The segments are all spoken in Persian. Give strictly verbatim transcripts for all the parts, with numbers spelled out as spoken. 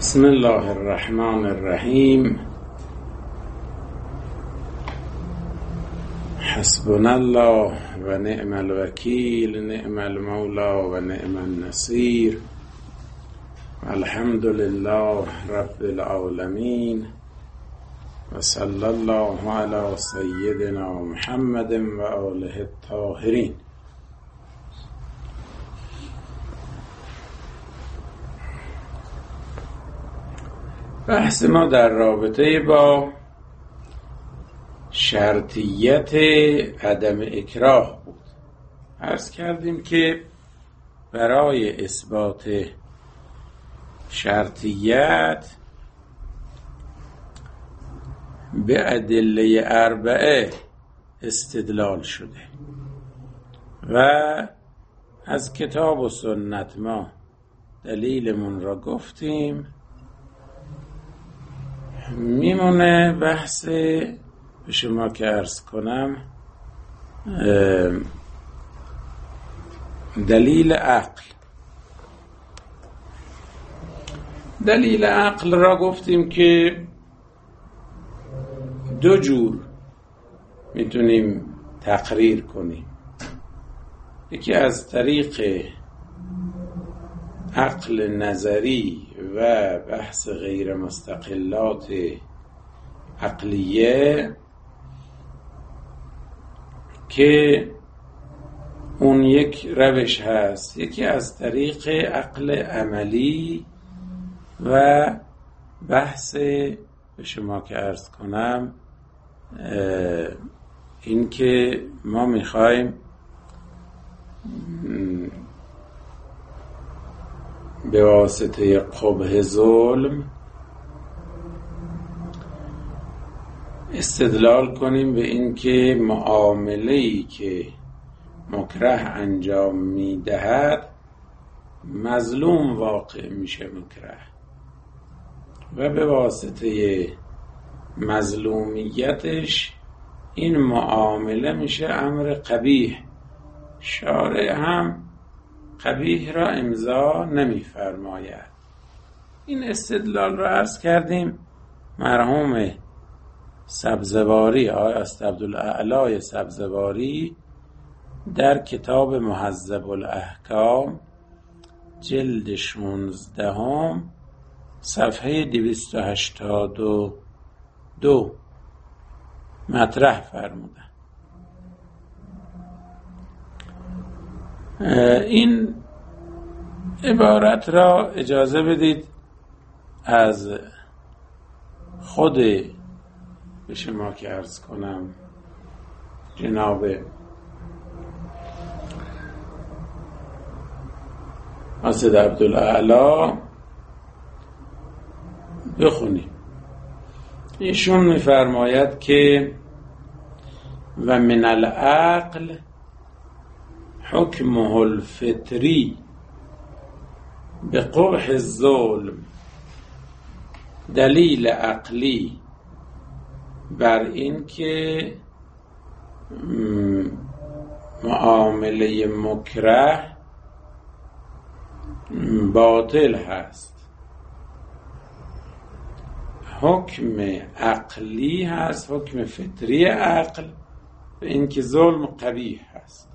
بسم الله الرحمن الرحیم. حسبنا الله و نعم الوکیل، نعم المولا و نعم النصیر، الحمد لله رب العالمین و صلی الله علی سیدنا محمد و آله الطاهرین. بحث ما در رابطه با شرطیت عدم اکراه بود. عرض کردیم که برای اثبات شرطیت به ادله اربعه استدلال شده و از کتاب و سنت ما دلیلمون را گفتیم. میمونه بحث به شما که عرض کنم دلیل عقل. دلیل عقل را گفتیم که دو جور میتونیم تقریر کنیم. یکی از طریق عقل نظری و بحث غیر مستقلات عقلیه که اون یک روش هست. یکی از طریق عقل عملی و بحث به شما که عرض کنم این که ما میخوایم به واسطه قبح ظلم استدلال کنیم به این که معامله‌ای که مکره انجام میدهد مظلوم واقع میشه مکره و به واسطه مظلومیتش این معامله میشه امر قبیح. شارع هم قبیح را امضا نمی فرماید. این استدلال را عرض کردیم. مرحوم سبزواری، آقای اسدعبدالاعلی سبزواری در کتاب مهذب الاحکام جلد شانزدهم صفحه دویست و هشتاد و دو مطرح فرمودن. این عبارت را اجازه بدید از خود به شما که عرض کنم جناب اسدعبدالاعلی بخونیم. ایشون می‌فرماید که و من العقل حکمه الفطری به قبح الظلم. دلیل عقلی بر این که معامله مکره باطل هست، حکم عقلی هست، حکم فطری عقل به این که ظلم قبیح هست.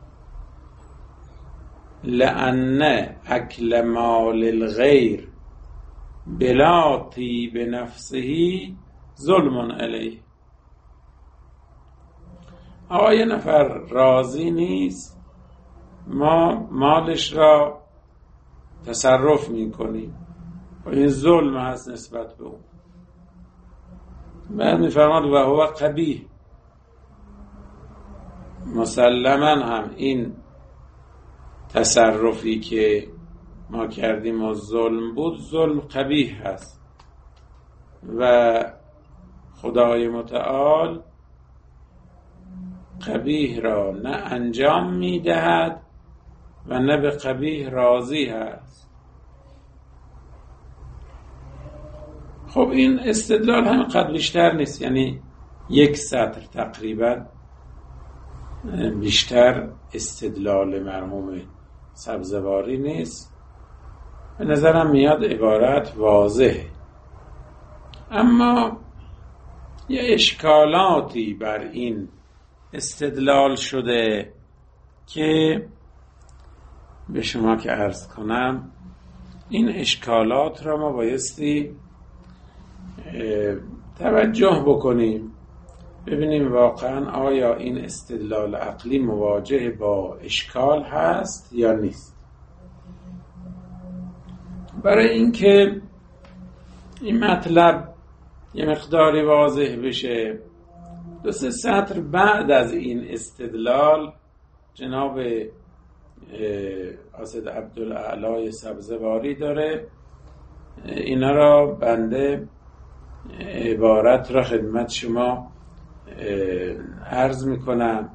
لأن اکل مال الغیر بلا طیب نفسه ظلم علیه. آقا یه نفر راضی نیست، ما مالش را تصرف میکنیم و این ظلم هست نسبت به اون. بعد میفرماد و هو قبیح. مسلما هم این تصرفی که ما کردیم و ظلم بود، ظلم قبیح هست و خدای متعال قبیح را نه انجام میدهد و نه به قبیح راضی هست. خب این استدلال هم قد بیشتر نیست، یعنی یک سطر تقریبا بیشتر استدلال مرحوم سبزواری نیست به نظرم میاد عبارت واضحه، اما یه اشکالاتی بر این استدلال شده که به شما که عرض کنم این اشکالات را ما بایستی توجه بکنیم، ببینیم واقعا آیا این استدلال عقلی مواجه با اشکال هست یا نیست. برای اینکه این مطلب یه مقداری واضح بشه، دو سه سطر بعد از این استدلال جناب حاسد عبدالاعلی سبزواری داره، اینا را بنده عبارت را خدمت شما عرض میکنم.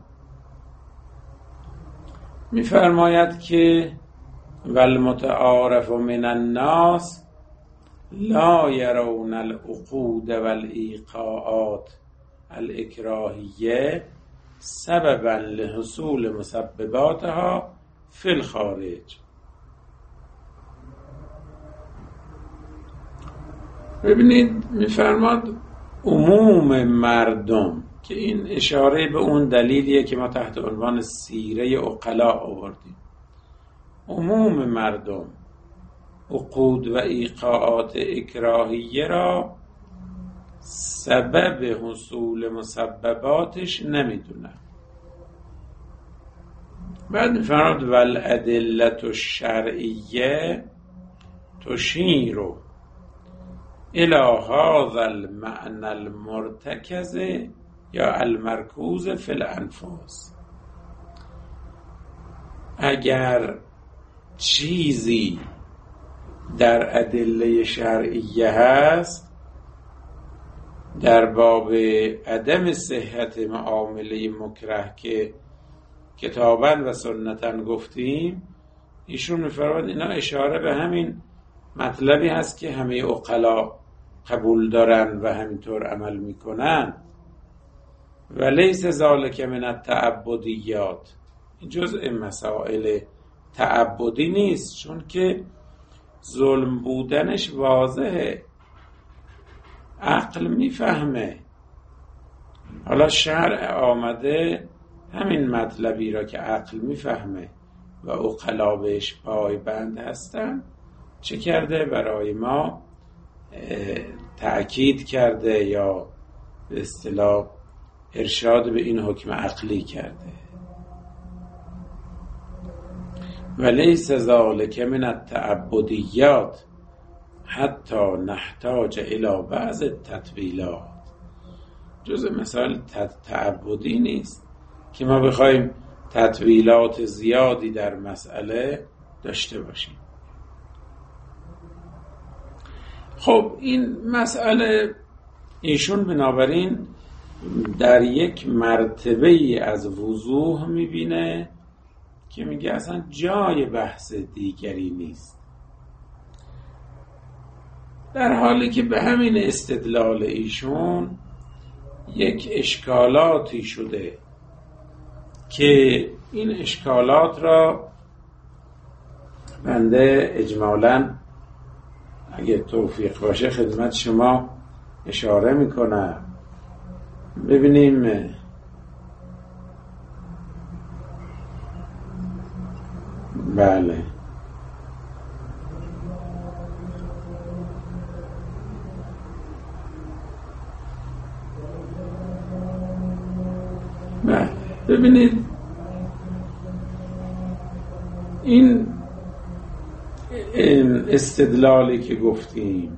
میفرماید که والمتعارف من الناس لا يرون العقود والایقاعات الاکراهیه سببا لحصول مسبباتها فی الخارج. ببینید میفرماد عموم مردم، که این اشاره به اون دلیلیه که ما تحت عنوان سیره عقلا آوردیم، عموم مردم عقود و ایقاعات اکراهیه را سبب حصول مسبباتش نمیدونن. بعد میفرماد والادلة الشرعیه تشیر الى هذا المعنى المرتکز یا المرکوز فی الانفاس. اگر چیزی در ادله شرعیه هست در باب عدم صحت معامله مکره که کتاباً و سنتاً گفتیم، ایشون می‌فرماید اینا اشاره به همین مطلبی هست که همه عقلا قبول دارن و همینطور عمل میکنن. و لیس ذالک من التعبدیات، این جزء مسائل تعبدی نیست، چون که ظلم بودنش واضحه، عقل میفهمه. حالا شرع آمده همین مطلبی را که عقل میفهمه و عقلا بهش پایبند هستن چه کرده؟ برای ما تأکید کرده یا به اصطلاح ارشاد به این حکم عقلی کرده. ولیس ذالک من التعبدیات حتی نحتاج الی بعض التطویلات، جزء مسائل تعبدی نیست که ما بخوایم تطویلات زیادی در مسئله داشته باشیم. خب این مسئله ایشون بنابراین در یک مرتبه ای از وضوح میبینه که میگه اصلا جای بحث دیگری نیست، در حالی که به همین استدلال ایشون یک اشکالاتی شده که این اشکالات را بنده اجمالاً اگه توفیق باشه خدمت شما اشاره میکنم. ببینیم بله بله ببینید این استدلالی که گفتیم،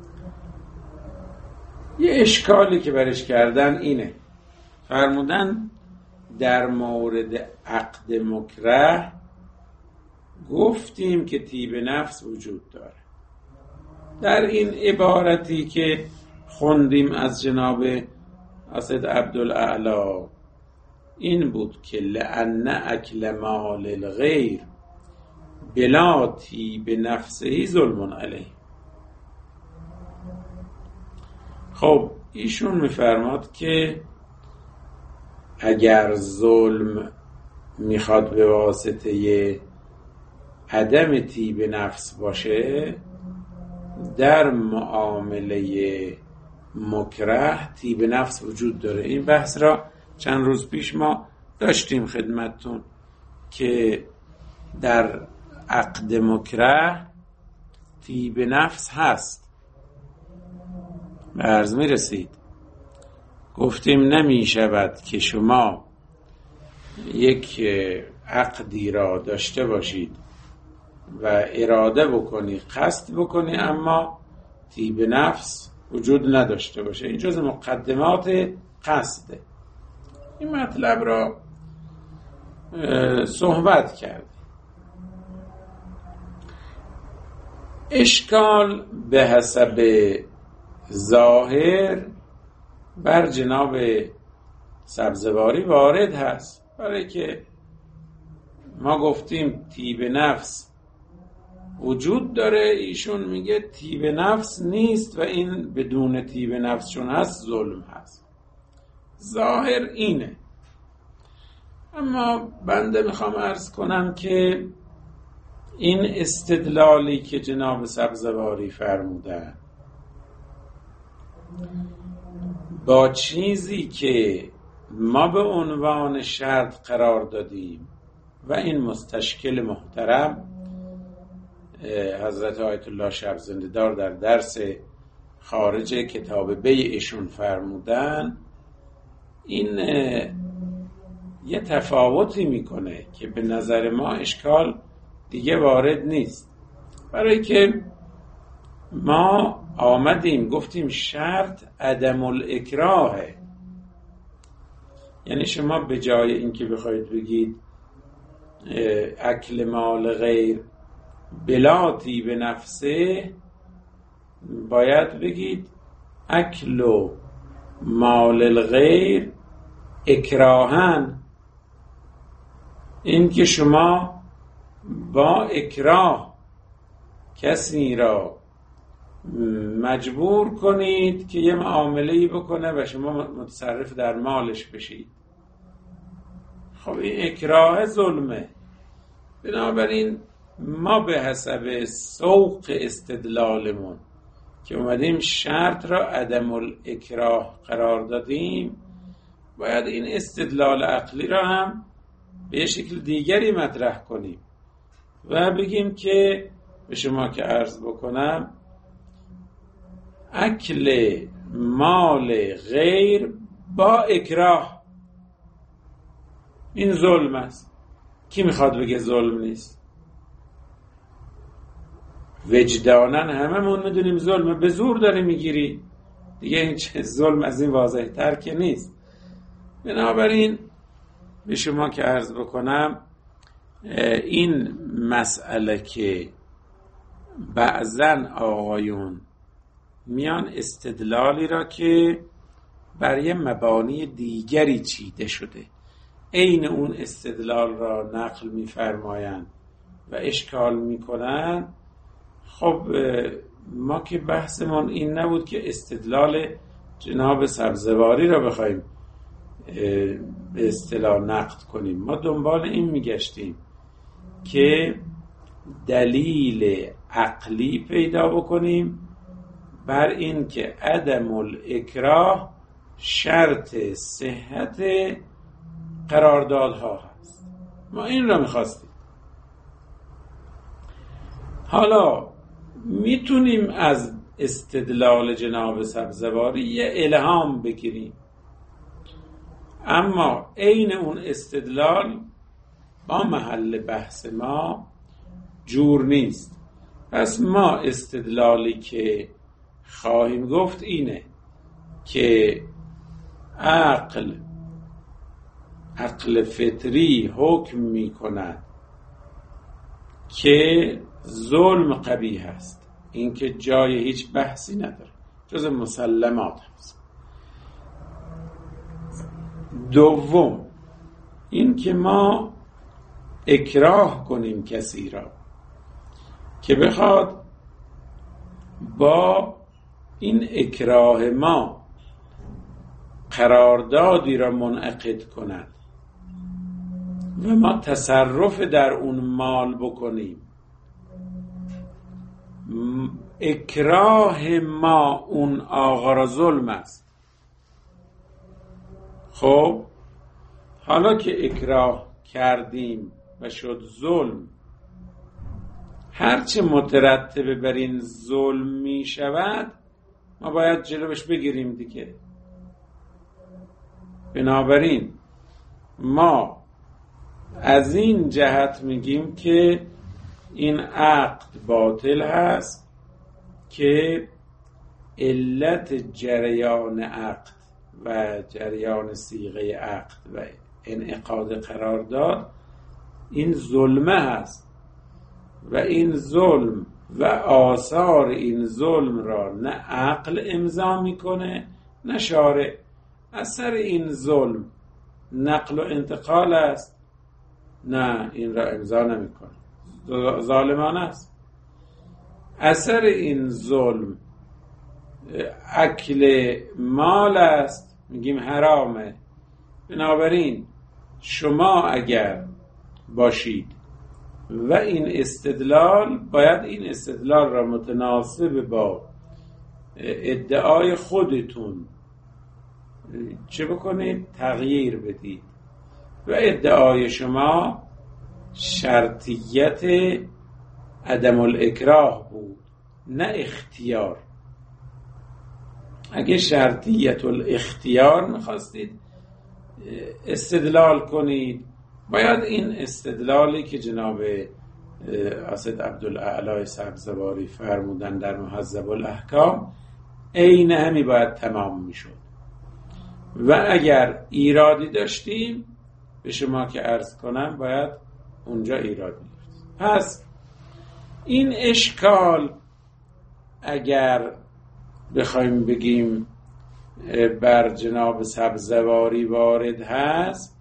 یه اشکالی که برش کردن اینه، فرمودن در مورد عقد مکره گفتیم که طیب نفس وجود داره. در این عبارتی که خوندیم از جناب حاسد عبدالاعلی این بود که لأن اکل مال الغیر بلا طیب نفسه ظلم علیه. خب ایشون میفرماد که اگر ظلم میخواد به واسطه عدم طیب نفس باشه، در معامله مکره طیب نفس وجود داره. این بحث را چند روز پیش ما داشتیم خدمتتون که در عقد مکره طیب نفس هست. به عرض می رسید گفتیم نمی شود که شما یک عقدی را داشته باشید و اراده بکنی، قصد بکنی، اما طیب نفس وجود نداشته باشه. این جز مقدمات قصده. این مطلب را صحبت کرد. اشکال به حسب ظاهر بر جناب سبزواری وارد هست، برای که ما گفتیم طیب نفس وجود داره، ایشون میگه طیب نفس نیست و این بدون طیب نفس چون هست ظلم هست. ظاهر اینه. اما بنده میخوام عرض کنم که این استدلالی که جناب سبزواری فرمودن با چیزی که ما به عنوان شرط قرار دادیم و این مستشکل محترم حضرت آیت الله شب زنده دار در درس خارج کتاب بیعشون فرمودن، این یه تفاوتی میکنه که به نظر ما اشکال دیگه وارد نیست. برای که ما آمدیم گفتیم شرط عدم الاکراهه، یعنی شما به جای اینکه بخواید بگید اکل مال غیر بلا طیب نفسه، باید بگید اکل مال الغیر اکراهن. این که شما با اکراه کسی را مجبور کنید که یه معامله‌ای بکنه و شما متصرف در مالش بشید، خب این اکراه ظلمه. بنابراین ما به حسب سوق استدلالمون که اومدیم شرط را عدم الاکراه قرار دادیم، باید این استدلال عقلی را هم به شکل دیگری مطرح کنیم و بگیم که به شما که عرض بکنم اکل مال غیر با اکراه این ظلم است. کی میخواد بگه ظلم نیست؟ وجدانن هممون میدونیم ظلمه، به زور داری میگیری دیگه، این چه ظلم از این واضح تر که نیست. بنابراین به شما که عرض بکنم این مسئله که بعضن آقایون میان استدلالی را که برای مبانی دیگری چیده شده عین اون استدلال را نقل میفرمایند و اشکال میکنن. خب ما که بحثمون این نبود که استدلال جناب سبزواری را بخوایم به اصطلاح نقد کنیم، ما دنبال این میگشتیم که دلیل عقلی پیدا بکنیم بر این که عدم الاکراه شرط صحت قراردادها هست. ما این را میخواستیم. حالا میتونیم از استدلال جناب سبزواری یه الهام بگیریم، اما عین اون استدلال با محل بحث ما جور نیست. پس ما استدلالی که خواهیم گفت اینه که عقل عقل فطری حکم می کند که ظلم قبیح است، این که جای هیچ بحثی نداره، جز مسلمات هست. دوم این که ما اکراه کنیم کسی را که بخواد با این اکراه ما قراردادی را منعقد کند و ما تصرف در اون مال بکنیم اکراه ما اون آقا را ظلم است. خب حالا که اکراه کردیم و شد ظلم، هرچه مترتب بر این ظلم می شود ما باید جلوش بگیریم دیگه. بنابراین ما از این جهت میگیم که این عقد باطل هست که علت جریان عقد و جریان صیغه عقد و انعقاد قرارداد این ظلمه هست و این ظلم و آثار این ظلم را نه عقل امضا میکنه نه شارع. اثر این ظلم نقل و انتقال است، نه این را امضا نمیکنه، ظالمانه است. اثر این ظلم اکل مال است، میگیم حرامه. بنابراین شما اگر باشید و این استدلال، باید این استدلال را متناسب با ادعای خودتون چه بکنید؟ تغییر بدید. و ادعای شما شرطیت عدم الاکراه بود نه اختیار. اگه شرطیت الاختیار میخواستید استدلال کنید، باید این استدلالی که جناب اسد عبدالاعلی سبزواری فرمودن در مهذب الاحکام عین همی باید تمام میشد. و اگر ایرادی داشتیم به شما که عرض کنم باید اونجا ایراد میگرفتیم. پس این اشکال اگر بخوایم بگیم بر جناب سبزواری وارد هست،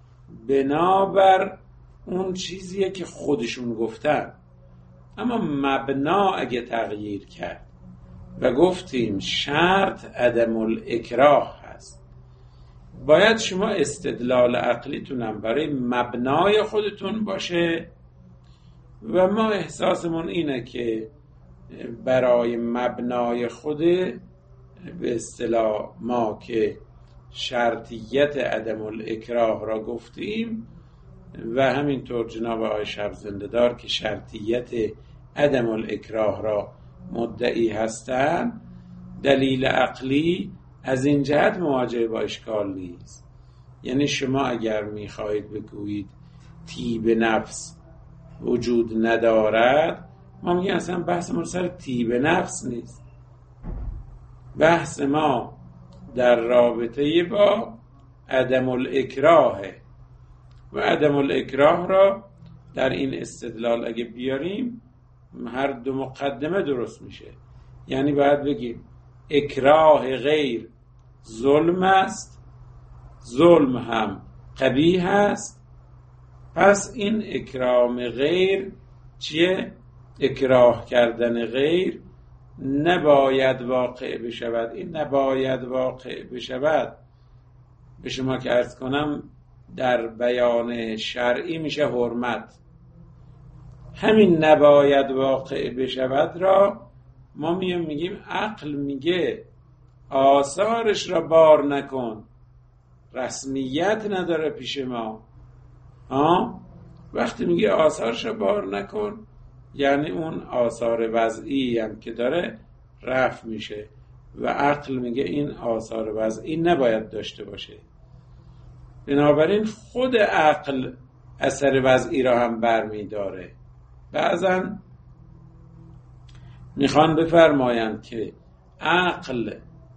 بنابر اون چیزیه که خودشون گفتن، اما مبنا اگه تغییر کرد و گفتیم شرط عدم الاکراه هست، باید شما استدلال عقلیتونم برای مبنای خودتون باشه و ما احساسمون اینه که برای مبنای خود به اصطلاح ما که شرطیت عدم الاکراه را گفتیم و همینطور جناب آقای شب زنده‌دار که شرطیت عدم الاکراه را مدعی هستند، دلیل عقلی از این جهت مواجه با اشکال نیست. یعنی شما اگر میخواهید بگویید طیب نفس وجود ندارد، ما میگیم اصلا بحث ما سر طیب نفس نیست، بحث ما در رابطه با عدم الاکراه و عدم الاکراه را در این استدلال اگه بیاریم هر دو مقدمه درست میشه. یعنی باید بگیم اکراه غیر ظلم است، ظلم هم قبیح است، پس این اکرام غیر چیه؟ اکراه کردن غیر نباید واقع بشود. این نباید واقع بشود به شما که عرض کنم در بیان شرعی میشه حرمت. همین نباید واقع بشود را ما میگیم میگیم عقل میگه آثارش را بار نکن، رسمیت نداره پیش ما. ها؟ وقتی میگه آثارش را بار نکن یعنی اون آثار وضعی هم که داره رفع میشه و عقل میگه این آثار وضعی نباید داشته باشه. بنابراین خود عقل اثر وضعی را هم برمیداره. بعضا میخوان بفرمایند که عقل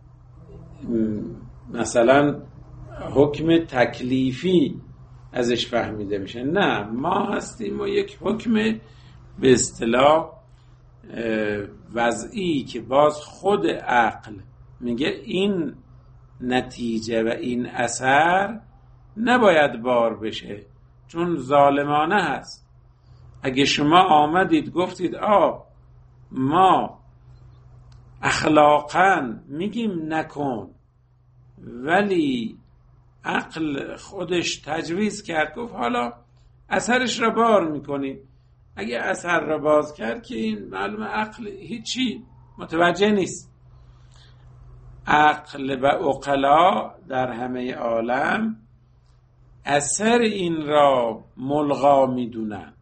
مثلا حکم تکلیفی ازش فهمیده میشه. نه، ما هستیم و یک حکم به اصطلاح وضعی که باز خود عقل میگه این نتیجه و این اثر نباید بار بشه چون ظالمانه هست. اگه شما آمدید گفتید آ ما اخلاقاً میگیم نکن ولی عقل خودش تجویز کرد، گفت حالا اثرش را بار میکنیم، اگه اثر را باز کرد که این معلوم عقل هیچی متوجه نیست. عقل و عقلا در همه عالم اثر این را ملغا میدونن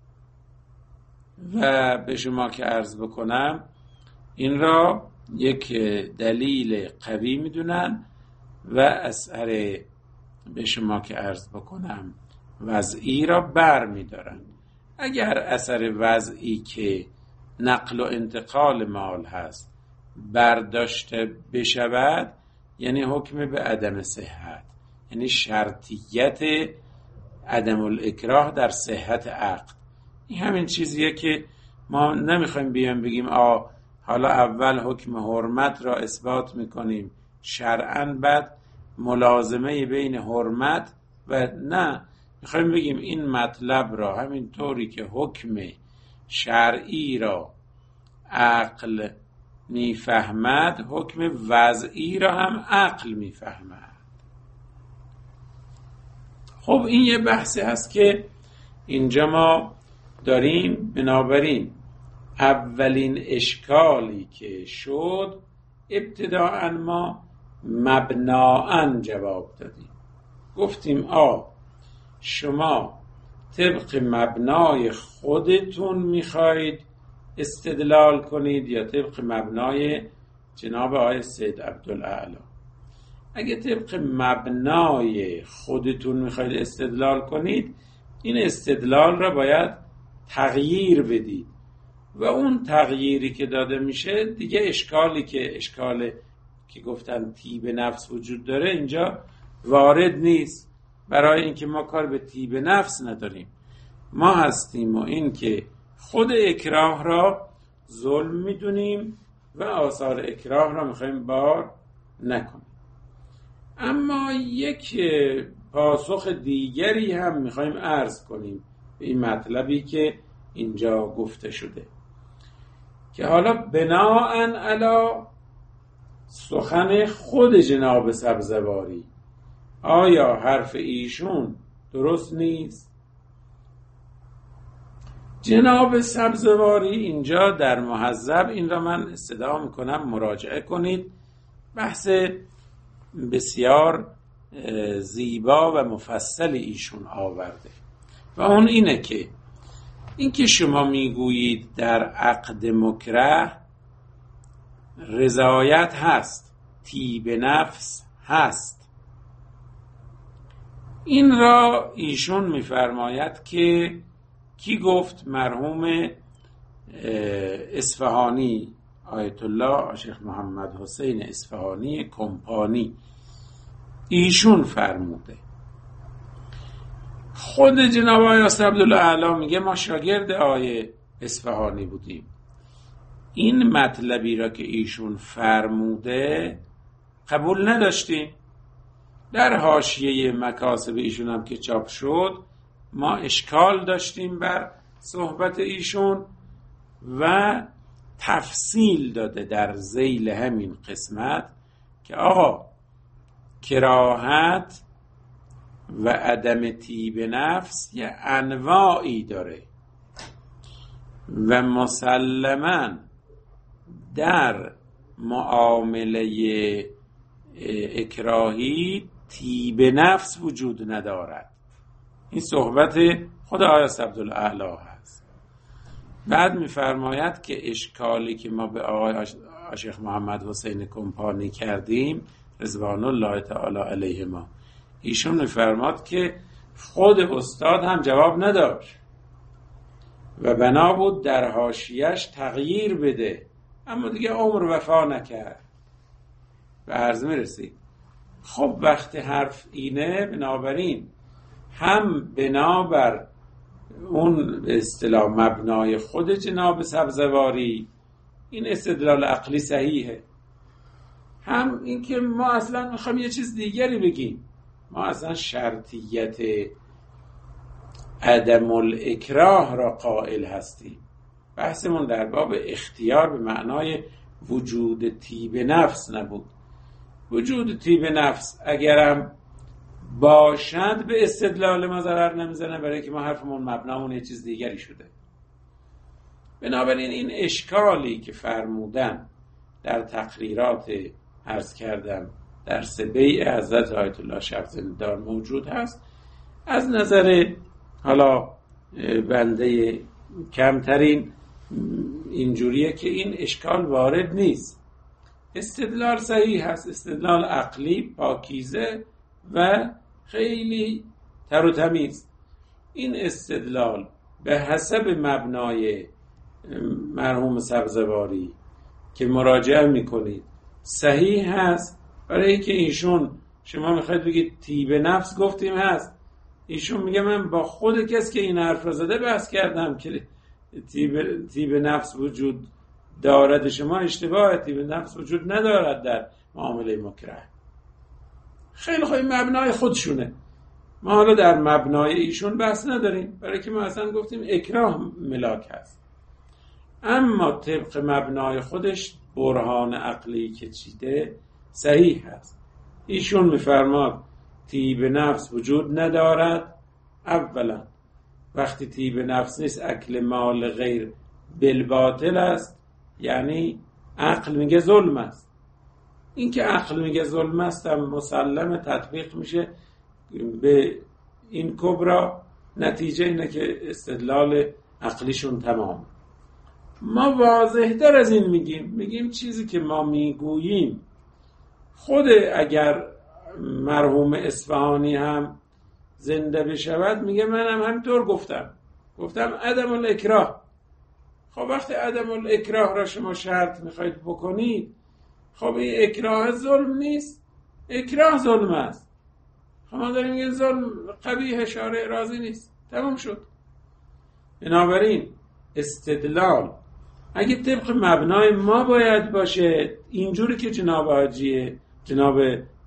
و به شما که عرض بکنم این را یک دلیل قوی میدونن و اثر به شما که عرض بکنم وضعی را بر میدارن. اگر اثر وضعی که نقل و انتقال مال هست برداشته بشود یعنی حکم به عدم صحت، یعنی شرطیت عدم الاکراه در صحت عقد. این همین چیزیه که ما نمیخوایم بیان بگیم آ حالا اول حکم حرمت را اثبات میکنیم شرعاً بعد ملازمه بین حرمت و نه، میخوایم بگیم این مطلب را همین طوری که حکم شرعی را عقل میفهمد حکم وضعی را هم عقل میفهمد. خب این یه بحثی هست که اینجا ما داریم. بنابراین اولین اشکالی که شد ابتداءً ما مبناءً جواب دادیم. گفتیم آ شما طبق مبنای خودتون میخواید استدلال کنید یا طبق مبنای جناب آقای سید عبدالاعلی؟ اگه طبق مبنای خودتون میخواید استدلال کنید این استدلال را باید تغییر بدید و اون تغییری که داده میشه دیگه اشکالی که اشکال که گفتن طیب نفس وجود داره اینجا وارد نیست، برای اینکه ما کار به طیب نفس نداریم. ما هستیم و این که خود اکراه را ظلم میدونیم و آثار اکراه را میخوایم بار نکنیم. اما یک پاسخ دیگری هم میخوایم عرض کنیم به این مطلبی که اینجا گفته شده که حالا بناءً علی سخن خود جناب سبزواری آیا حرف ایشون درست نیست؟ جناب سبزواری اینجا در مهذب، این را من استدعا میکنم مراجعه کنید، بحث بسیار زیبا و مفصل ایشون آورده و اون اینه که این که شما میگویید در عقد مکره رضایت هست، طیب نفس هست، این را ایشون میفرماید که کی گفت؟ مرحوم اصفهانی آیت الله شیخ محمد حسین اصفهانی کمپانی ایشون فرموده. خود جناب آقای عبدالاعلی میگه ما شاگرد آقای اصفهانی بودیم. این مطلبی را که ایشون فرموده قبول نداشتیم. در حاشیه مکاسب ایشون هم که چاپ شد ما اشکال داشتیم بر صحبت ایشون و تفصیل داده در ذیل همین قسمت که آقا کراهت و عدم طیب نفس یه انواعی داره و مسلماً در معامله اکراهی طیب نفس وجود ندارد. این صحبت خود آقای عبدالاعلی هست. بعد میفرماید که اشکالی که ما به آقای شیخ محمد حسین کمپانی کردیم رضوان الله تعالی علیه ما، ایشون میفرماد که خود استاد هم جواب نداشت و بنا بود در حاشیه‌اش تغییر بده، اما دیگه عمر وفا نکرد و عرض میرسید. خب وقتی حرف اینه بنابراین هم بنابر اون به اصطلاح مبنای خود جناب سبزواری این استدلال عقلی صحیحه، هم این که ما اصلا میخوایم یه چیز دیگری بگیم. ما اصلا شرطیت عدم الاکراه را قائل هستیم. بحثمون در باب اختیار به معنای وجود طیب نفس نبود. وجود طیب نفس اگرم باشد به استدلال ما ضرر نمیزنه، برای که ما حرفمون مبنامون یه چیز دیگری شده. بنابراین این اشکالی که فرمودن در تقریرات عرض کردم درس بیع حضرت آیت الله شب زنده‌دار موجود هست، از نظر حالا بنده کمترین اینجوریه که این اشکال وارد نیست. استدلال صحیح هست، استدلال عقلی پاکیزه و خیلی تر و تمیز. این استدلال به حسب مبنای مرحوم سبزواری که مراجعه میکنید صحیح هست، برای اینکه ایشون شما میخواید بگید طیب نفس گفتیم هست، ایشون میگه من با خود کسی که این حرف را زده بحث کردم که طیب, طیب نفس وجود دارد. شما اشتباه، طیب نفس وجود ندارد در معامله مکره. خیلی خیلی مبنای خودشونه، ما حالا در مبنای ایشون بحث نداریم، برای که ما اصلا گفتیم اکراه ملاک هست. اما طبق مبنای خودش برهان عقلی که چیده صحیح هست. ایشون میفرماد طیب نفس وجود ندارد. اولا وقتی طیب نفس نیست اکل مال غیر بالباطل است، یعنی عقل میگه ظلم است. این که عقل میگه ظلم است هم مسلم تطبیق میشه به این کبرا. نتیجه اینه که استدلال عقلیشون تمام. ما واضح تر از این میگیم، میگیم چیزی که ما میگوییم خود اگر مرحوم اصفهانی هم زنده بشود میگه منم همینطور گفتم گفتم عدم الاکراه. خب وقتی عدم الاکراه را شما شرط میخواید بکنید، خب این اکراه ظلم نیست؟ اکراه ظلم است. خب ما داریم میگه ظلم قبیح، شارع راضی نیست، تمام شد. بنابراین استدلال اگه طبق مبنای ما باید باشه اینجوری که جناب حاجی جناب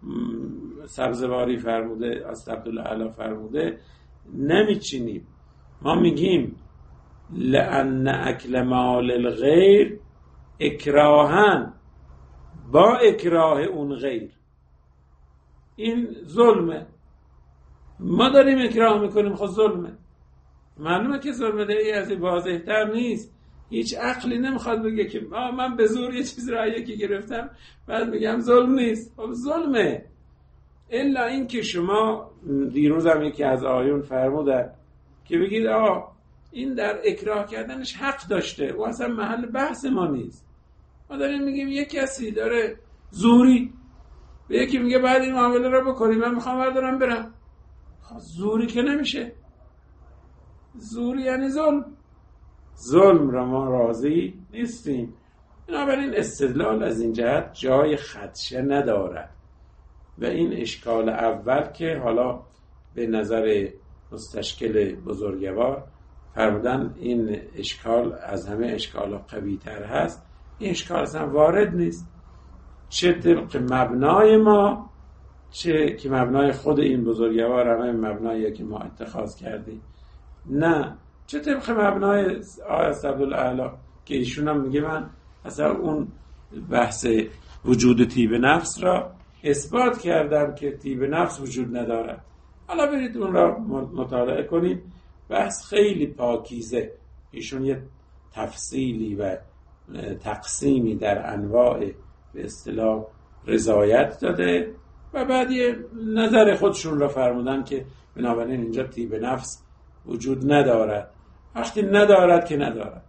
سبزواری فرموده، از عبدالله فرموده نمیچینیم. ما میگیم لأن اکل مال الغیر اکراهن، با اکراه اون غیر، این ظلمه. ما داریم اکراه میکنیم، خود ظلمه. معلومه که ظلمه، دیگه از این واضح تر نیست. هیچ عقلی نمیخواد بگه که من به زور یه چیز را یکی گرفتم بعد میگم ظلم نیست. خب ظلمه. الا این که شما دیروز هم یکی از آیون فرمودن که بگید آه این در اکراه کردنش حق داشته، و اصلا محل بحث ما نیست. ما داریم میگیم یک کسی داره زوری به یکی میگه بعد این معامله رو بکنی، من میخوام بردارم برم. خب زوری که نمیشه، زوری یعنی ظلم. ظلم را ما راضی نیستیم. بنابراین استدلال از این جهت جای خدشه ندارد. و این اشکال اول که حالا به نظر مستشکل بزرگوار فرمودن این اشکال از همه اشکال قوی تر هست، این اشکال اصلا وارد نیست. چه طبق مبنای ما، چه که مبنای خود این بزرگوار همه مبنایی که ما اتخاذ کردیم، نه چه طبق مبنای آیت عبدالله که ایشون هم میگه من اصلا اون بحث وجود طیب نفس را اثبات کردم که طیب نفس وجود ندارد. حالا برید اون را مطالعه کنید، بحث خیلی پاکیزه. ایشون یه تفصیلی و تقسیمی در انواع به اصطلاح رضایت داده و بعد یه نظر خودشون را فرمودن که بنابراین اینجا طیب نفس وجود ندارد. وقتی ندارد که ندارد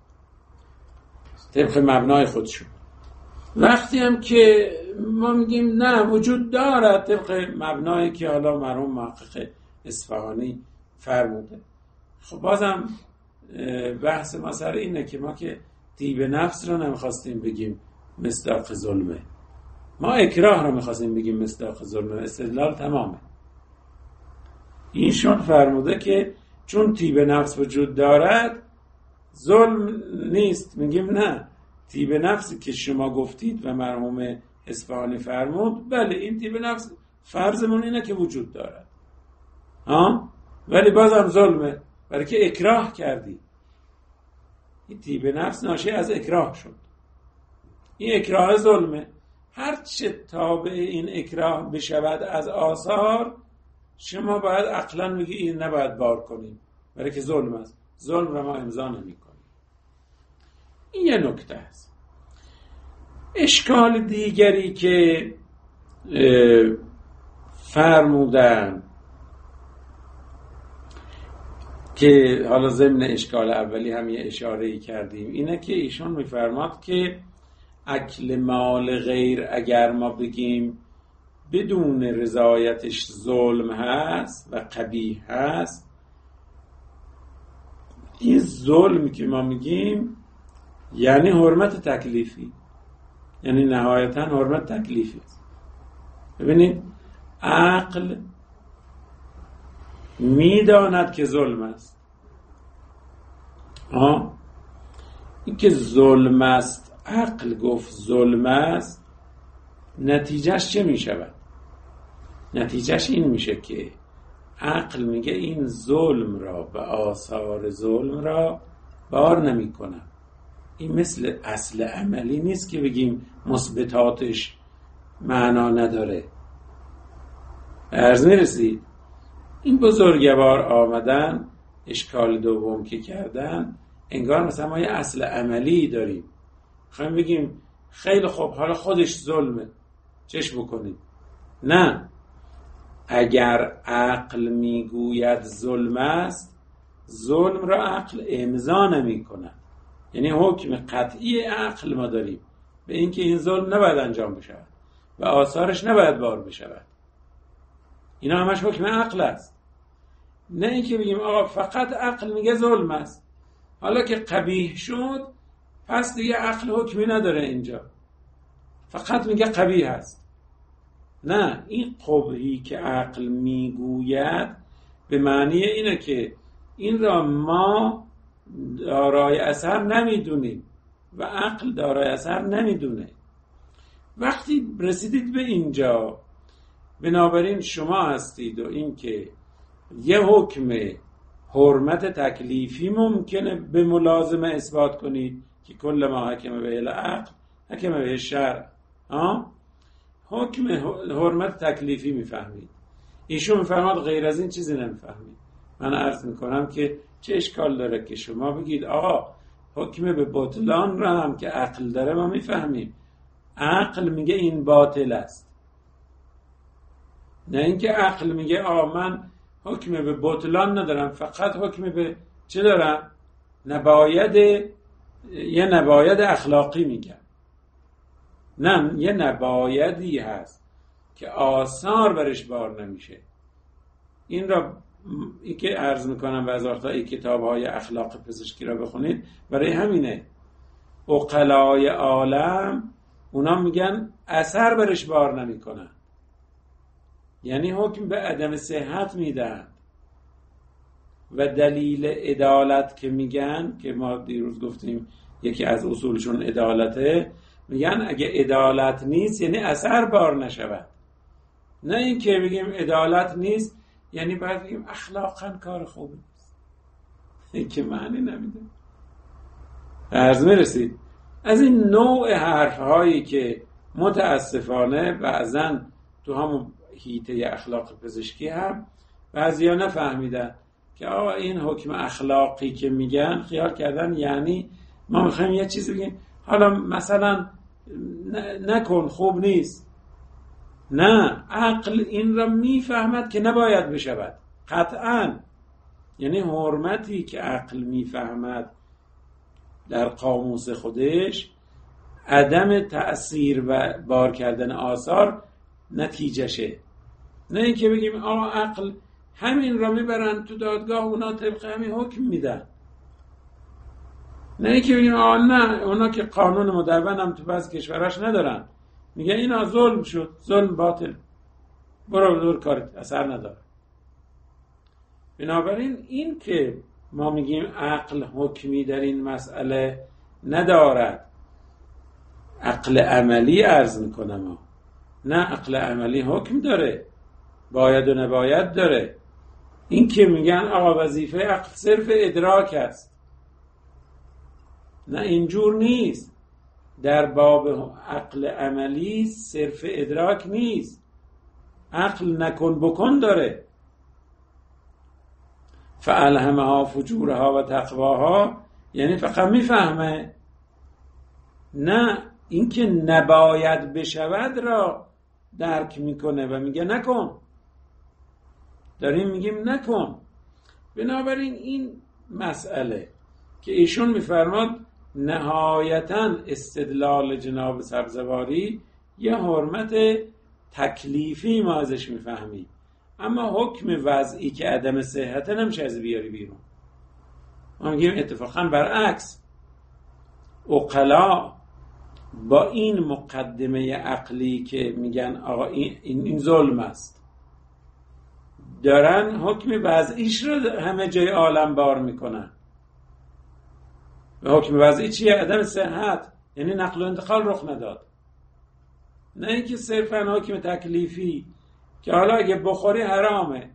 طبق مبنای خودشون. وقتی هم که ما میگیم نه وجود دارد طبق مبنایی که حالا مرحوم محقق اصفهانی فرموده، خب بازم بحث ما سر اینه که ما که طیب نفس رو نمیخواستیم بگیم مصداق ظلمه، ما اکراه رو میخواستیم بگیم مصداق ظلمه. استدلال تمامه. اینشون فرموده که چون طیب نفس وجود دارد ظلم نیست. میگیم نه، طیب نفسی که شما گفتید و مرحوم اصفهانی فرمود، بله این طیب نفس فرضمون اینه که وجود دارد ها، ولی بازم ظلمه برای که اکراه کردی. این طیب نفس ناشی از اکراه شد، این اکراه ظلمه. هرچه تابع این اکراه بشود از آثار، شما باید عقلاً بگی این نباید بار کنیم برای که ظلم است. ظلم را ما امضا نمی کنیم. این یه نکته است. اشکال دیگری که فرمودن که حالا ضمن اشکال اولی هم یه اشاره‌ای کردیم، اینه که ایشون میفرماد که اکل مال غیر اگر ما بگیم بدون رضایتش ظلم هست و قبیح هست، این ظلم که ما میگیم یعنی حرمت تکلیفی، یعنی نهایتا حرمت تکلیفی است. ببینید عقل میداند که ظلم است. آه این که ظلم است، عقل گفت ظلم است، نتیجهش چه می شود؟ نتیجهش این میشه که عقل میگه این ظلم را و آثار ظلم را بار نمی کنم. این مثل اصل عملی نیست که بگیم مثبتاتش معنا نداره. عرض میرسید؟ این بزرگوار آمدن اشکال دوم که کردن، انگار مثلا ما یه اصل عملی داریم، خواهیم بگیم خیلی خوب حالا خودش ظلمه چش بکنید. نه، اگر عقل میگوید ظلم است، ظلم را عقل امضا نمی کند. یعنی حکم قطعی عقل ما داریم به اینکه این ظلم نباید انجام بشود و آثارش نباید بار بشود. اینا همش حکم عقل است. نه اینکه بگیم آقا فقط عقل میگه ظلم است، حالا که قبیح شد پس دیگه عقل حکمی نداره اینجا، فقط میگه قبیح است. نه، این قبحی که عقل میگوید به معنی اینه که این را ما دارای اثر نمیدونیم و عقل دارای اثر نمیدونه. وقتی رسیدید به اینجا، بنابراین شما هستید و این که یه حکم حرمت تکلیفی ممکنه به ملازمه اثبات کنید که کل ما حکم به العقل حکم به شرع. آه؟ حکم حرمت تکلیفی میفهمید. ایشون میفرماد غیر از این چیزی نمیفهمید. من عرض میکنم که چه اشکال داره که شما بگید آقا حکم به بطلان را هم که عقل داره ما میفهمیم، عقل میگه این باطل است. نه اینکه عقل میگه آقا من حکم به بطلان ندارم، فقط حکم به چه دارم؟ نباید، یه نباید اخلاقی میگم. نه، یه نبایدی هست که آثار برش بار نمیشه. این را این که عرض میکنم وزارتا این کتاب های اخلاق پزشکی را بخونید، برای همینه عقلای عالم اونا میگن اثر برش بار نمیکنن، یعنی حکم به عدم صحت میدن. و دلیل عدالت که میگن، که ما دیروز گفتیم یکی از اصولشون عدالته، میگن اگه عدالت نیست یعنی اثر بار نشود. نه این که بگیم عدالت نیست یعنی باید بگیم اخلاقا کار خوبی نیست. این که معنی نمیده. عرض میرسید؟ از این نوع حرف هایی که متاسفانه بعضن تو همون حیطه اخلاق پزشکی هم بعضیا نفهمیدن که آقا این حکم اخلاقی که میگن خیال کردن یعنی ما میخوایم یه چیزی بگیم حالا مثلا نکن خوب نیست. نه، عقل این را میفهمد که نباید بشود قطعا. یعنی حرمتی که عقل میفهمد در قاموس خودش عدم تأثیر و بار کردن آثار نتیجهشه. نه اینکه بگیم آقا عقل همین را میبرن تو دادگاه اونا طبق همین حکم میدن. نه اینکه بگیم آقا نه اونا که قانون مدون هم تو بعض کشوراش ندارن، میگه اینا ظلم شد، ظلم باطل، برو دور کارت، اثر نداره. بنابراین این که ما میگیم عقل حکمی در این مسئله ندارد، عقل عملی عرض میکنم، نه عقل عملی حکم داره، باید و نباید داره. این که میگن آقا وظیفه عقل صرف ادراک است، نه اینجور نیست. در باب عقل عملی صرف ادراک نیست، عقل نکن بکن داره. فالهمها فجورها و تقواها، یعنی فقط میفهمه نه اینکه نباید بشود را درک میکنه و میگه نکن. داریم میگیم نکن. بنابراین این مسئله که ایشون میفرماد نهایتاً استدلال جناب سبزواری یه حرمت تکلیفی ما ازش میفهمیم، اما حکم وضعی که عدم صحت نمیشه از بیاری بیرون. ما میگیم اتفاقاً برعکس، عقلا با این مقدمه عقلی که میگن آقا این, این, این ظلم است، دارن حکم وضعیش رو همه جای عالم بار میکنن. و حکم وضعی چیه؟ عدم صحت، یعنی نقل و انتقال رخ نداد. نه اینکه صرفا حکم تکلیفی که حالا اگه بخوری حرامه.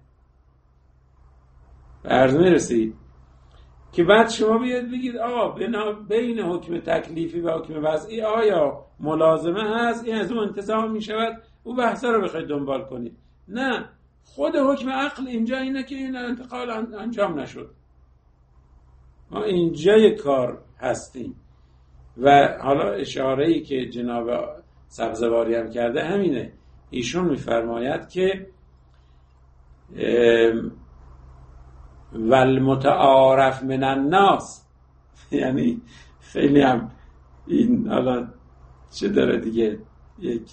به عرض میرسید که بعد شما بیاد بگید آقا بین حکم تکلیفی و حکم وضعی آیا ملازمه هست؟ این از اون انتزاع میشود، او بحثا رو بخواید دنبال کنید. نه، خود حکم عقل اینجا اینه که این انتقال انجام نشد. ما اینجای کار هستیم. و حالا اشاره‌ای که جناب سبزواری هم کرده همینه. ایشون میفرماید که والمتعارف من الناس، یعنی خیلی هم این حالا چه داره دیگه، یک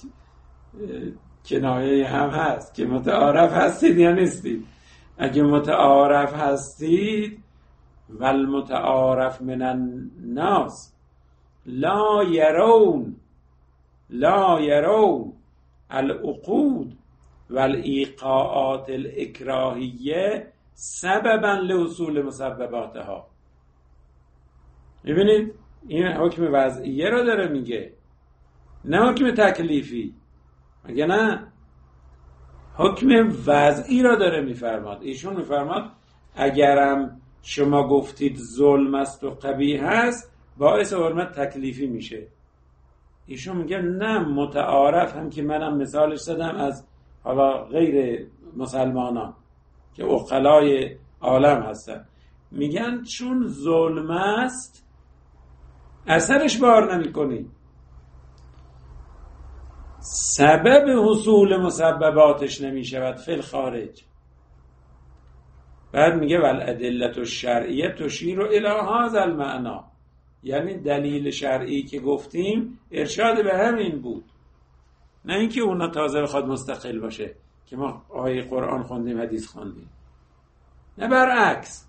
کنایه هم هست که متعارف هستید یا نیستید. اگه متعارف هستید والمتعارف من الناس لا يرون لا يرون العقود والایقاعات الاکراهیه سببا لحصول مسبباتها. میبینید این حکم وضعیه رو داره میگه، نه حکم تکلیفی. مگه نه؟ حکم وضعی رو داره میفرماد. ایشون میفرماد اگرم شما گفتید ظلم است و قبیح است، باعث حرمت تکلیفی میشه. ایشون میگه نه، متعارف هم که منم مثالش زدم از حالا غیر مسلمانان که عقلای عالم هستن، میگن چون ظلم است اثرش بار نمی کنی، سبب حصول مسبباتش نمی شود فی الخارج. بعد میگه والادلة الشرعیه تشیر الی هذا المعنی، یعنی دلیل شرعی که گفتیم ارشاد به همین بود، نه اینکه اونا تازه بخواد مستقل باشه که ما آیه قرآن خوندیم حدیث خوندیم. نه، برعکس.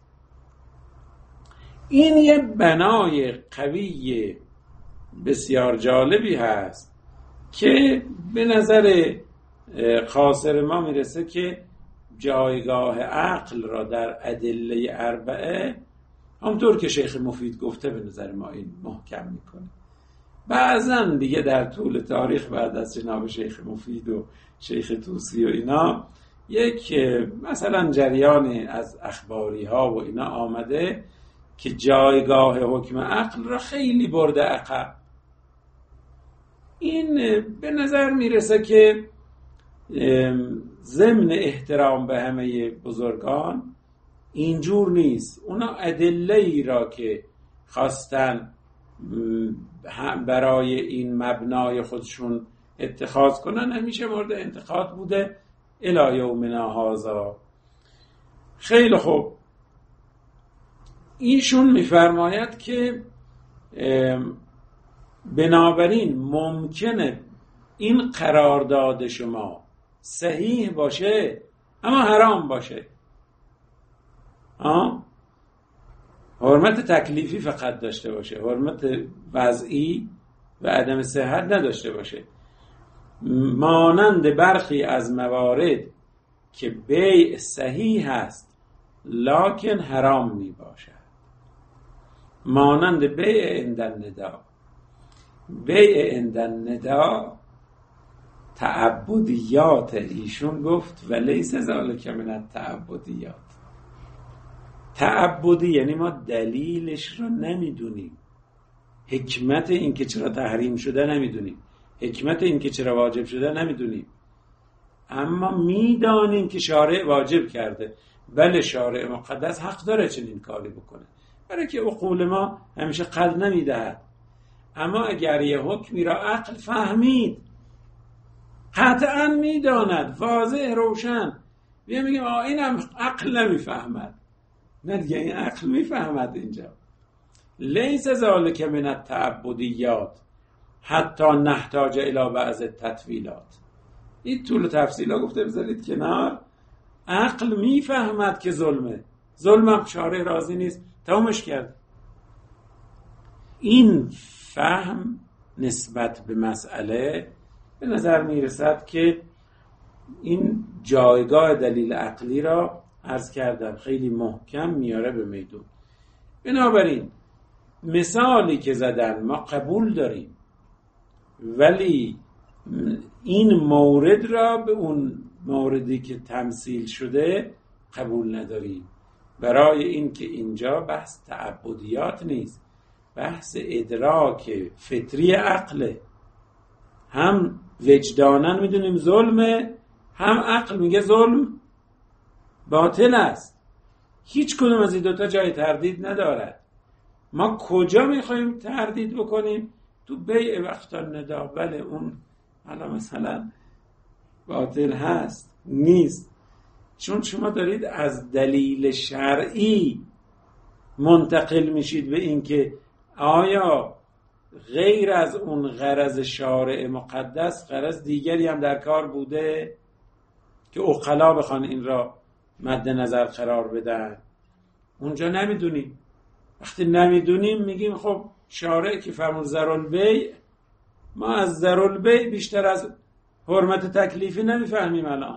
این یه بنای قوی بسیار جالبی هست که به نظر خاصر ما میرسه که جایگاه عقل را در ادله اربعه همونطور که شیخ مفید گفته به نظر ما این محکم میکنه. بعضن دیگه در طول تاریخ بعد از جناب شیخ مفید و شیخ طوسی و اینا یک مثلا جریان از اخباری ها و اینا آمده که جایگاه حکم عقل را خیلی برده عقب. این به نظر میرسه که ضمن احترام به همه بزرگان اینجور نیست. اونا ادله ای را که خواستن برای این مبنای خودشون اتخاذ کنن همیشه مورد انتقاد بوده الی یومنا هذا. خیلی خوب، ایشون میفرماید که بنابراین ممکنه این قرارداد شما صحیح باشه اما حرام باشه. آه؟ حرمت تکلیفی فقط داشته باشه، حرمت وضعی و عدم صحت نداشته باشه. مانند برخی از موارد که بیع صحیح هست لکن حرام می باشد، مانند بیع عند الندا. بیع عند الندا تعبدیات ایشون گفت و لیس ذلک من التعبدیات. تعبدی یعنی ما دلیلش رو نمیدونیم، حکمت این که چرا تحریم شده نمیدونیم، حکمت این که چرا واجب شده نمیدونیم، اما میدانیم که شارع واجب کرده. بله، شارع مقدس حق داره چنین کاری بکنه، برای که عقول ما همیشه قل نمیدهد. اما اگر یه حکمی را عقل فهمید، قطعا میداند، واضح روشن، بیا میگیم آه اینم عقل نمیفهمد. نه دیگه، این عقل میفهمد. اینجا لیس ذالک من التعبدیات حتی نحتاج الی بعض التطویلات. این طول تفصیلا گفته بذارید کنار. عقل میفهمد که ظلمه، ظلمم شارع راضی نیست، تمامش کرد. این فهم نسبت به مسئله به نظر میرسد که این جایگاه دلیل عقلی را عرض کردم خیلی محکم میاره به میدون. بنابراین مثالی که زدن ما قبول داریم، ولی این مورد را به اون موردی که تمثیل شده قبول نداریم، برای این که اینجا بحث تعبدیات نیست، بحث ادراک فطری عقله. هم وجدانن میدونیم ظلمه، هم عقل میگه ظلم باطل است. هیچ کدوم از این دوتا جای تردید ندارد. ما کجا میخوایم تردید بکنیم؟ تو بیع وقتا ندا، بله اون حالا مثلا باطل هست نیست، چون شما دارید از دلیل شرعی منتقل میشید به این که آیا غیر از اون غرض شارع مقدس غرض دیگری هم در کار بوده که عقلا بخوان این را مد نظر قرار بدن. اونجا نمیدونیم. وقتی نمیدونیم میگیم خب شارع که فرمود ضرالبیع، ما از ضرالبیع بیشتر از حرمت تکلیفی نمیفهمیم. الان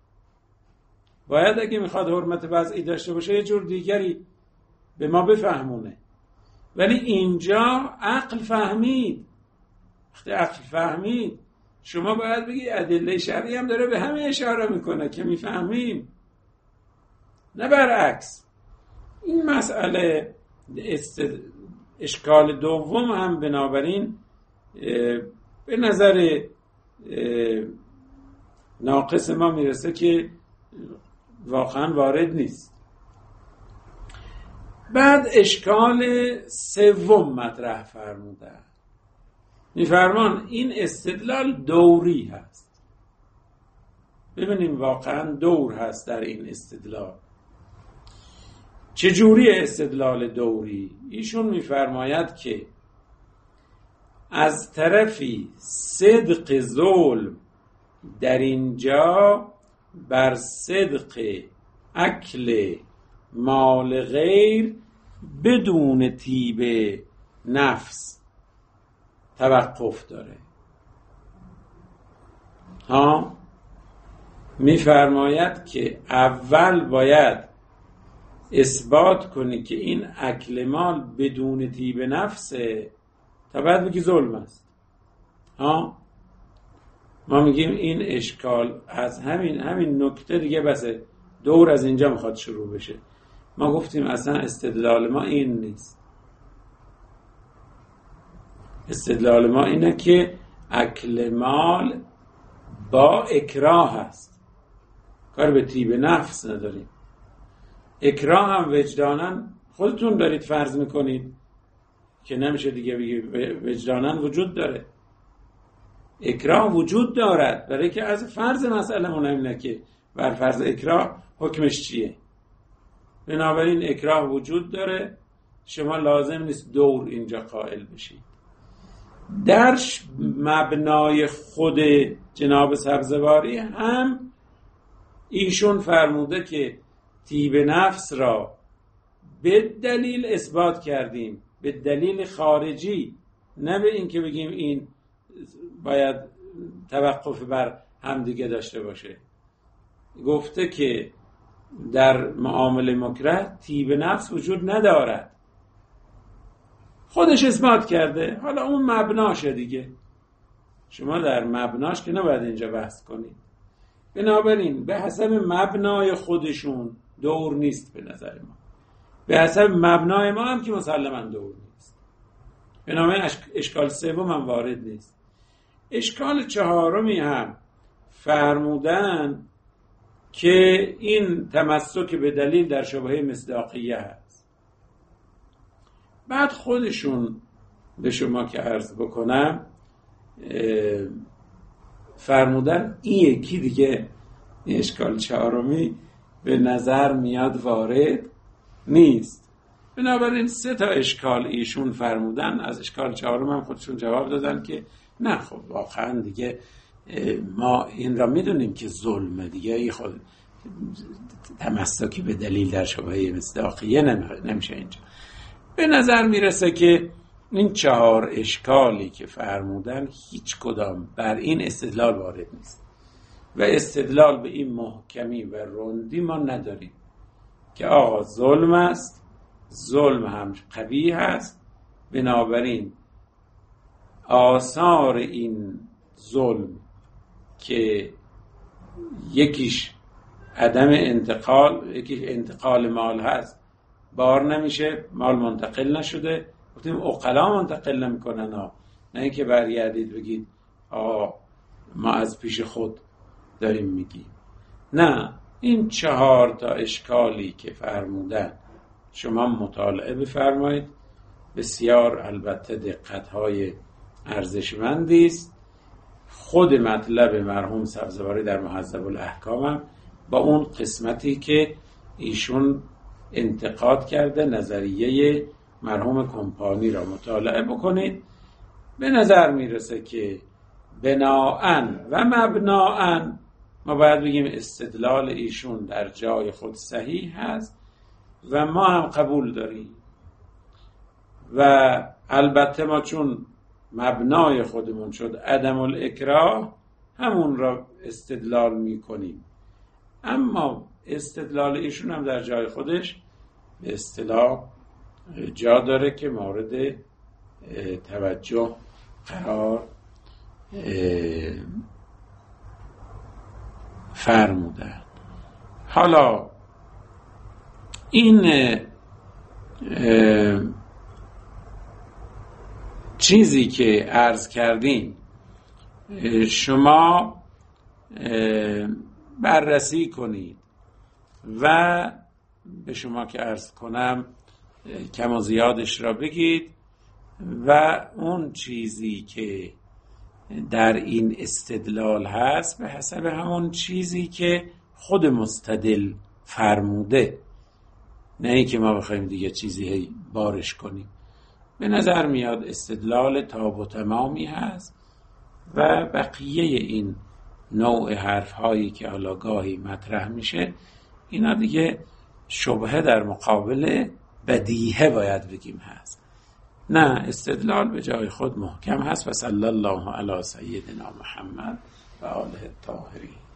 باید اگه میخواد حرمت وضعی داشته باشه یه جور دیگری به ما بفهمونه. ولی اینجا عقل فهمید. وقتی عقل فهمید شما باید بگی ادله شرعی هم داره به همه اشاره میکنه که میفهمیم، نه برعکس. این مسئله است... اشکال دوم هم بنابراین به نظر ناقص ما میرسه که واقعا وارد نیست. بعد اشکال سوم مطرح فرمودن. میفرمان این استدلال دوری هست. ببینیم واقعا دور هست در این استدلال. چجوری استدلال دوری؟ ایشون میفرماید که از طرفی صدق ظلم در اینجا بر صدق اکل مال غیر بدون طیب نفس توقف داره. ها میفرماید که اول باید اثبات کنی که این اکل مال بدون طیب نفسه تا بعد بگی ظلم است. ها ما میگیم این اشکال از همین همین نکته دیگه بسه، دور از اینجا میخواد شروع بشه. ما گفتیم اصلا استدلال ما این نیست. استدلال ما اینه که اکل مال با اکراه هست، کار به طیب نفس نداریم. اکراه هم وجداناً خودتون دارید فرض میکنید که نمیشه دیگه بگی وجداناً وجود داره. اکراه وجود دارد، برای که از فرض مسئله مون اینه که بر فرض اکراه حکمش چیه. بنابراین اکراه وجود داره، شما لازم نیست دور اینجا قائل بشید. در مبنای خود جناب سبزواری هم ایشون فرموده که طیب نفس را به دلیل اثبات کردیم، به دلیل خارجی، نه به این که بگیم این باید توقف بر همدیگه داشته باشه. گفته که در معامله مکره طیب نفس وجود ندارد، خودش اثبات کرده. حالا اون مبناشه دیگه، شما در مبناش که نباید اینجا بحث کنید. بنابراین به حسب مبنای خودشون دور نیست به نظر ما، به حسب مبنای ما هم که مسلماً دور نیست. بنابراین اشکال سوم هم وارد نیست. اشکال چهارمی هم فرمودن که این تمسک به دلیل در شبهه مصداقیه هست. بعد خودشون به شما که عرض بکنم فرمودن این یکی دیگه اشکال چهارمی به نظر میاد وارد نیست. بنابراین سه تا اشکال ایشون فرمودن، از اشکال چهارم هم خودشون جواب دادن که نه خب واقعا دیگه ما این را میدونیم که ظلمه دیگه، خود تمسکی به دلیل در شبهه مصداقیه نمیشه اینجا. به نظر میرسه که این چهار اشکالی که فرمودن هیچ کدام بر این استدلال وارد نیست و استدلال به این محکمی و رندی ما نداریم که آقا ظلم است، ظلم هم قبیح است، بنابراین آثار این ظلم که یکیش عدم انتقال، یکیش انتقال مال هست، بار نمیشه، مال منتقل نشده. گفتیم عقلا منتقل نمیکنن ها، نه اینکه برگردید بگید آقا ما از پیش خود داریم میگیم. نه، این چهار تا اشکالی که فرمودن شما مطالعه بفرمایید، بسیار البته دقت‌های ارزشمندی است. خود مطلب مرحوم سبزواری در مهذب الاحکام هم با اون قسمتی که ایشون انتقاد کرده نظریه مرحوم کمپانی را مطالعه بکنید. به نظر میرسه که بناءً و مبناءً ما باید بگیم استدلال ایشون در جای خود صحیح هست و ما هم قبول داریم و البته ما چون مبنای خودمون شد عدم الاکراه همون را استدلال میکنیم، اما استدلال ایشون هم در جای خودش به اصطلاح جا داره که مورد توجه قرار فرمودن. حالا این چیزی که عرض کردیم شما بررسی کنید و به شما که عرض کنم کم و زیادش را بگید و اون چیزی که در این استدلال هست به حسب همون چیزی که خود مستدل فرموده، نه ای که ما بخوایم دیگه چیزی بارش کنیم. به نظر میاد استدلال تام و تمامی هست و بقیه این نوع حرف هایی که حالا گاهی مطرح میشه اینا دیگه شبهه در مقابل بدیهه باید بگیم هست. نه، استدلال به جای خود محکم هست و صلی الله علی سیدنا محمد و آله الطاهرین.